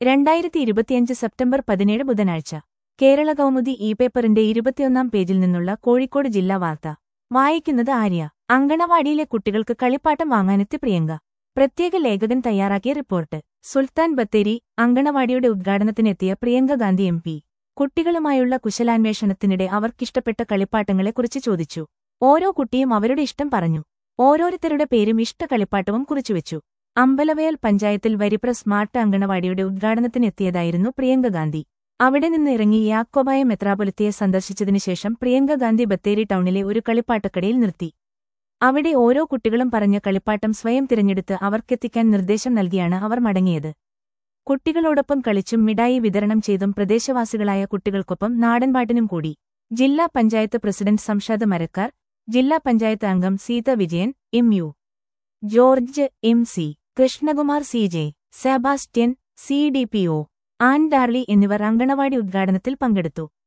2025 September 17 ബുധനാഴ്ച കേരള കൗമുദി പേപ്പറിന്റെ 21-ാം പേജിൽ നിന്നുള്ള കോഴിക്കോട് ജില്ലാ വാർത്ത വായിക്കുന്നത് ആര്യ. അങ്കണവാടിയിലെ കുട്ടികൾക്ക് കളിപ്പാട്ടം വാങ്ങാനെത്തി പ്രിയങ്ക. പ്രത്യേക ലേഖകൻ തയ്യാറാക്കിയ റിപ്പോർട്ട്. സുൽത്താൻ ബത്തേരി. അങ്കണവാടിയുടെ ഉദ്ഘാടനത്തിനെത്തിയ പ്രിയങ്ക ഗാന്ധി MP. കുട്ടികളുമായുള്ള കുശലാന്വേഷണത്തിനിടെ അവർക്കിഷ്ടപ്പെട്ട കളിപ്പാട്ടങ്ങളെക്കുറിച്ച് ചോദിച്ചു. ഓരോ കുട്ടിയും അവരുടെ ഇഷ്ടം പറഞ്ഞു. ഓരോരുത്തരുടെ പേരും ഇഷ്ട കളിപ്പാട്ടവും കുറിച്ചുവെച്ചു. അമ്പലവയൽ പഞ്ചായത്തിൽ വരിപ്ര സ്മാർട്ട് അങ്കണവാടിയുടെ ഉദ്ഘാടനത്തിനെത്തിയതായിരുന്നു പ്രിയങ്ക ഗാന്ധി. അവിടെ നിന്ന് ഇറങ്ങി യാക്കോബായ മെത്രാപൊലിത്തയെ സന്ദർശിച്ചതിനുശേഷം പ്രിയങ്ക ഗാന്ധി ബത്തേരി ടൗണിലെ ഒരു കളിപ്പാട്ടക്കടയിൽ നിർത്തി. അവിടെ ഓരോ കുട്ടികളും പറഞ്ഞ കളിപ്പാട്ടം സ്വയം തിരഞ്ഞെടുത്ത് അവർക്കെത്തിക്കാൻ നിർദ്ദേശം നൽകിയാണ് അവർ മടങ്ങിയത്. കുട്ടികളോടൊപ്പം കളിച്ചും മിഠായി വിതരണം ചെയ്തും പ്രദേശവാസികളായ കുട്ടികൾക്കൊപ്പം നാടൻപാട്ടിനും കൂടി. ജില്ലാ പഞ്ചായത്ത് പ്രസിഡന്റ് സംഷാദ് മരക്കാർ, ജില്ലാ പഞ്ചായത്ത് അംഗം Seetha Vijayan, MU. George, MC. Krishnakumar, CJ. Sebastian, CDPO. Ann Darly എന്നിവർ അങ്കണവാടി ഉദ്ഘാടനത്തിൽ പങ്കെടുത്തു.